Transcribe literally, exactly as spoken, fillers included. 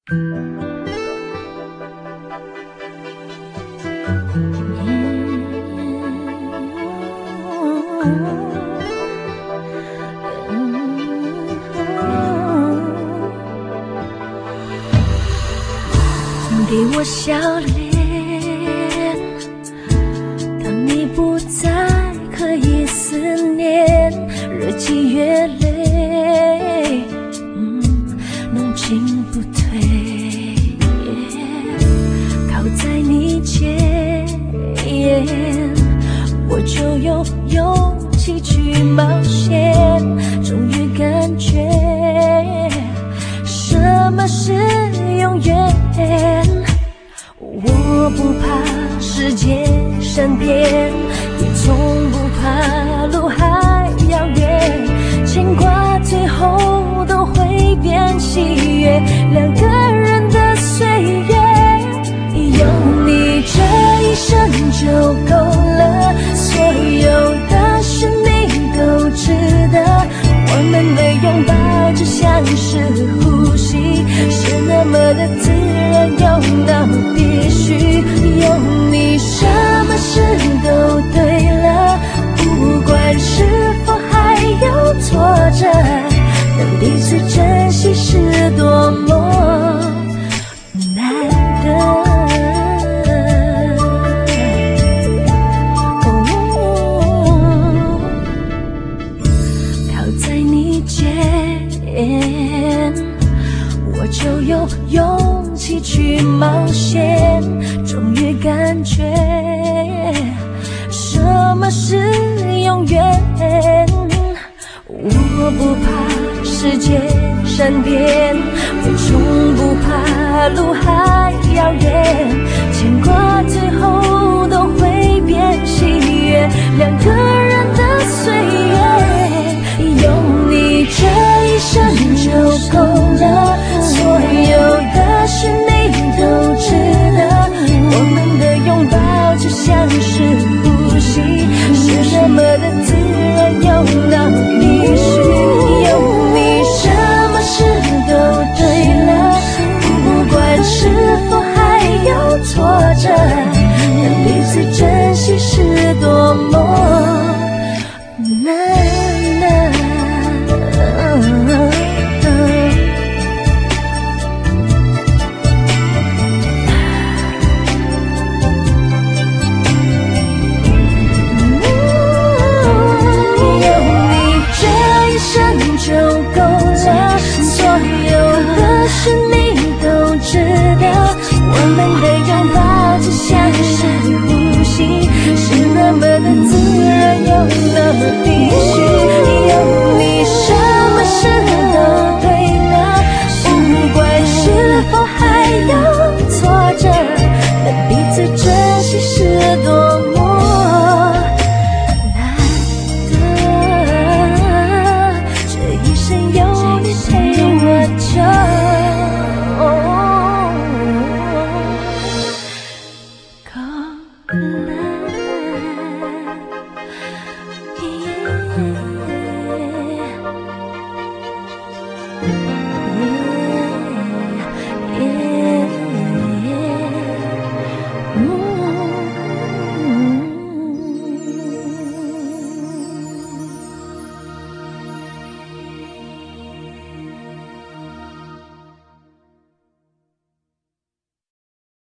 给我笑脸，当你不再可以思念，日积月累，嗯，浓情不退，靠在你肩，我就有勇气去冒险，终于感觉什么是永远。我不怕世界善变，也从不怕路还遥远，牵挂最后都会变喜悦，两个人的岁月，有你这一生就够了，所有的生命都值得，我们的拥抱就像是呼吸，是那么的自然，用到必须，有你什么事都对了，不管是否还有挫折，能彼此珍惜是多么难得。我就有勇气去冒险，终于感觉什么是永远。我不怕世界善变，我从不怕路还